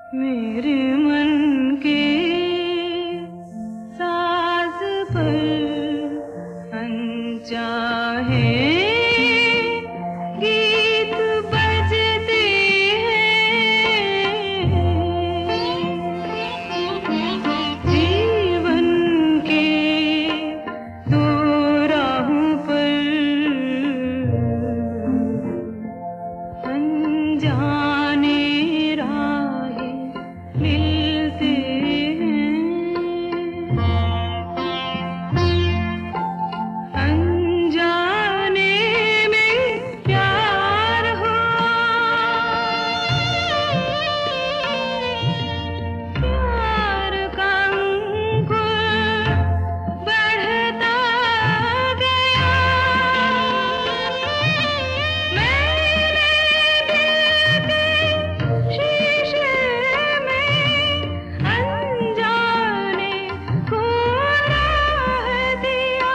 मेरे मन के साज पर अनचाहे गीत बजते हैं। जीवन के दो राहों पर अनजाने मिलते हैं। अनजाने में प्यार हो, प्यार का अंकुर बढ़ता गया। मैंने दिल के शीशे अनजाने को राह दिया।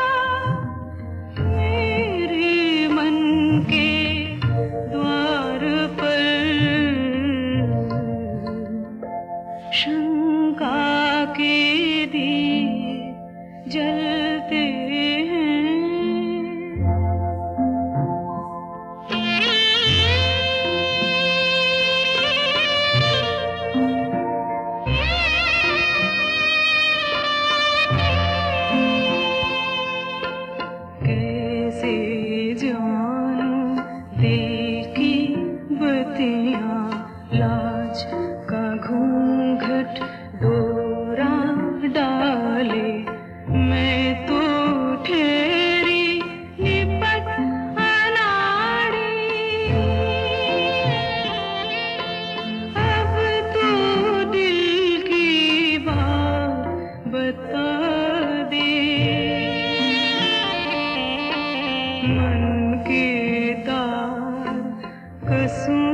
मेरे मन के द्वार पर शंका के दिए जलते हैं। कैसे जानूं दिल की बत्तियां, लाज का घूंघट डोरा डाले। मैं तो ठहरी निपट अनाड़ी, अब तो दिल की बात बता दे। मन के तार कसम